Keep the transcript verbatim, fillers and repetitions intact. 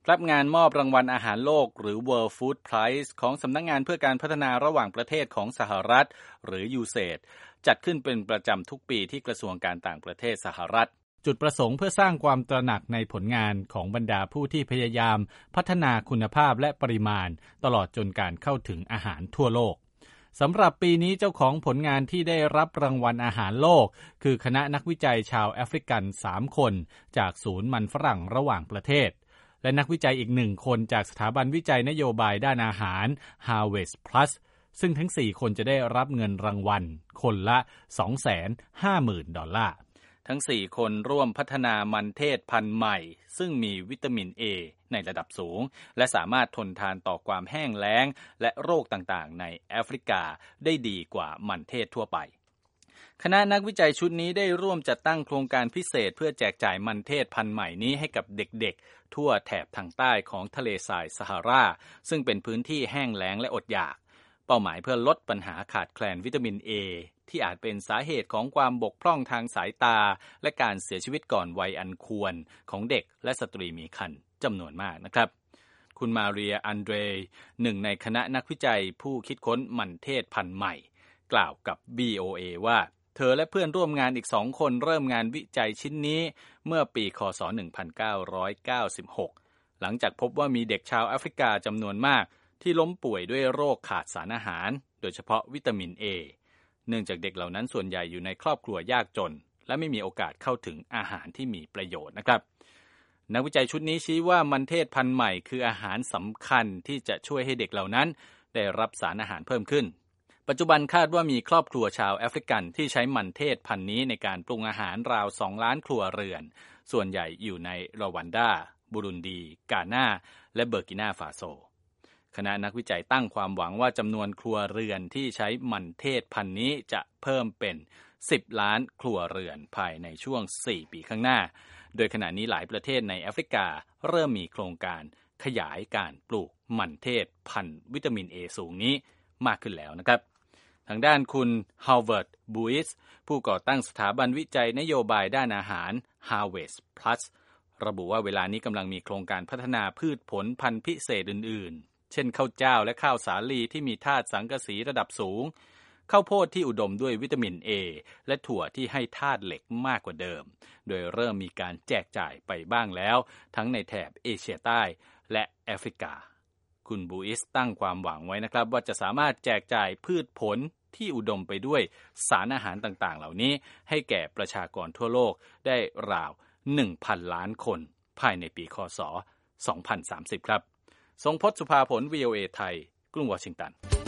รับงานมอบรางวัลอาหารโลกหรือ World Food Prize ของสำนักงานเพื่อการพัฒนาระหว่างประเทศของสหรัฐหรือ ยู เซด จัดขึ้นเป็นประจำทุกปีที่กระทรวงการต่างประเทศสหรัฐจุดประสงค์เพื่อสร้างความตระหนักในผลงานของบรรดาผู้ที่พยายามพัฒนาคุณภาพและปริมาณตลอดจนการเข้าถึงอาหารทั่วโลกสำหรับปีนี้เจ้าของผลงานที่ได้รับรางวัลอาหารโลกคือคณะนักวิจัยชาวแอฟริกันสามคนจากศูนย์มันฝรั่งระหว่างประเทศและนักวิจัยอีกหนึ่งคนจากสถาบันวิจัยนโยบายด้านอาหาร Harvest Plus ซึ่งทั้งสี่คนจะได้รับเงินรางวัลคนละ สองแสนห้าหมื่น ดอลลาร์ทั้งสี่คนร่วมพัฒนามันเทศพันธุ์ใหม่ซึ่งมีวิตามิน A ในระดับสูงและสามารถทนทานต่อความแห้งแล้งและโรคต่างๆในแอฟริกาได้ดีกว่ามันเทศทั่วไปคณะนักวิจัยชุดนี้ได้ร่วมจัดตั้งโครงการพิเศษเพื่อแจกจ่ายมันเทศพันธุ์ใหม่นี้ให้กับเด็กๆทั่วแถบทางใต้ของทะเลทรายซาฮาราซึ่งเป็นพื้นที่แห้งแล้งและอดอยากเป้าหมายเพื่อลดปัญหาขาดแคลนวิตามิน A ที่อาจเป็นสาเหตุของความบกพร่องทางสายตาและการเสียชีวิตก่อนวัยอันควรของเด็กและสตรีมีครรภ์จำนวนมากนะครับคุณมาเรียอันเดรหนึ่งในคณะนักวิจัยผู้คิดค้นมันเทศพันธุ์ใหม่กล่าวกับ วี โอ เอ ว่าเธอและเพื่อนร่วมงานอีกสองคนเริ่มงานวิจัยชิ้นนี้เมื่อปีคศหนึ่งพันเก้าร้อยเก้าสิบหกหลังจากพบว่ามีเด็กชาวแอฟริกาจำนวนมากที่ล้มป่วยด้วยโรคขาดสารอาหารโดยเฉพาะวิตามิน A เนื่องจากเด็กเหล่านั้นส่วนใหญ่อยู่ในครอบครัวยากจนและไม่มีโอกาสเข้าถึงอาหารที่มีประโยชน์นะครับนักวิจัยชุดนี้ชี้ว่ามันเทศพันธุ์ใหม่คืออาหารสำคัญที่จะช่วยให้เด็กเหล่านั้นได้รับสารอาหารเพิ่มขึ้นปัจจุบันคาดว่ามีครอบครัวชาวแอฟริกันที่ใช้มันเทศพันธุ์นี้ในการปรุงอาหารราวสองล้านครัวเรือนส่วนใหญ่อยู่ในรวันดาบุรุนดีกานาและเบอร์กินาฟาโซคณะนักวิจัยตั้งความหวังว่าจำนวนครัวเรือนที่ใช้มันเทศพันธุ์นี้จะเพิ่มเป็นสิบล้านครัวเรือนภายในช่วงสี่ปีข้างหน้าโดยขณะนี้หลายประเทศในแอฟริกาเริ่มมีโครงการขยายการปลูกมันเทศพันธุ์วิตามิน A สูงนี้มากขึ้นแล้วนะครับทางด้านคุณ Howard Buis ผู้ก่อตั้งสถาบันวิจัยนโยบายด้านอาหาร Harvest Plus ระบุว่าเวลานี้กำลังมีโครงการพัฒนาพืชผลพันธุ์พิเศษอื่นๆเช่นข้าวเจ้าและข้าวสาลีที่มีธาตุสังกะสีระดับสูงข้าวโพดที่อุดมด้วยวิตามิน A และถั่วที่ให้ธาตุเหล็กมากกว่าเดิมโดยเริ่มมีการแจกจ่ายไปบ้างแล้วทั้งในแถบเอเชียใต้และแอฟริกาคุณบูอิสตั้งความหวังไว้นะครับว่าจะสามารถแจกจ่ายพืชผลที่อุดมไปด้วยสารอาหารต่างๆเหล่านี้ให้แก่ประชากรทั่วโลกได้ราว หนึ่งพัน ล้านคนภายในปีคศ สองพันสามสิบครับทรงพจน์ สุภาผล วี โอ เอ ไทยกรุงวอชิงตัน